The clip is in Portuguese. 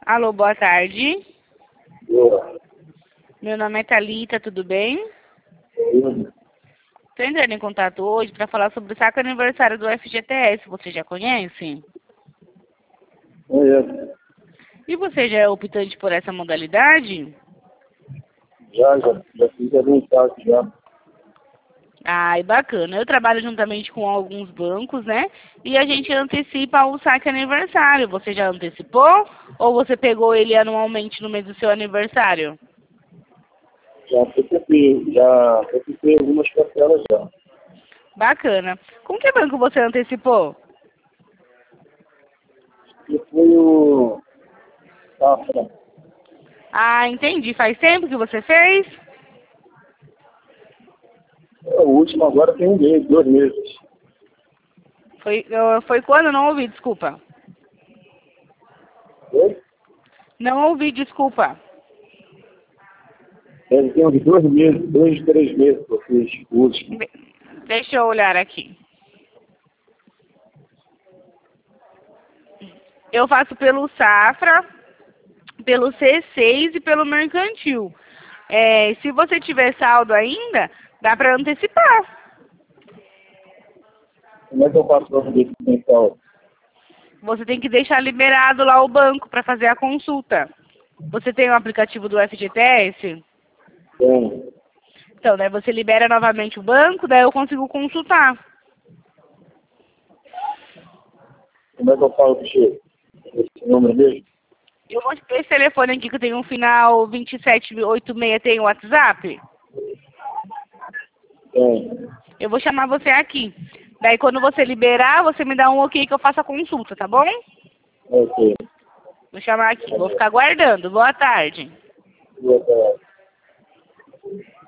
Alô, boa tarde. Boa. Meu nome é Thalita, tudo bem? Tudo. Estou entrando em contato hoje para falar sobre o saque aniversário do FGTS. Você já conhece? Conheço. E você já é optante por essa modalidade? Já fiz alguns saques já. Ai, bacana. Eu trabalho juntamente com alguns bancos, né? E a gente antecipa o saque aniversário. Você já antecipou? Ou você pegou ele anualmente no mês do seu aniversário? Já antecipei algumas parcelas já. Bacana. Com que banco você antecipou? E foi o Safra. Ah, entendi. Faz tempo que você fez? O último agora tem 2 meses. Foi quando? Não ouvi, desculpa. Oi? Não ouvi, desculpa. Deve ter uns 2 meses, 3 meses que eu fiz o último. Deixa eu olhar aqui. Eu faço pelo Safra, pelo C6 e pelo Mercantil. Se você tiver saldo ainda, dá para antecipar. Como é que eu faço para fazer esse mensal? Você tem que deixar liberado lá o banco para fazer a consulta. Você tem o aplicativo do FGTS? Tem. Então, daí você libera novamente o banco, daí eu consigo consultar. Como é que eu falo com você? Esse número mesmo? Esse telefone aqui que eu tenho um final 2786 tem o WhatsApp? Tem. Eu vou chamar você aqui. Daí quando você liberar, você me dá um ok que eu faça a consulta, tá bom? Ok. Vou chamar aqui, vou ficar aguardando. Boa tarde. Boa tarde.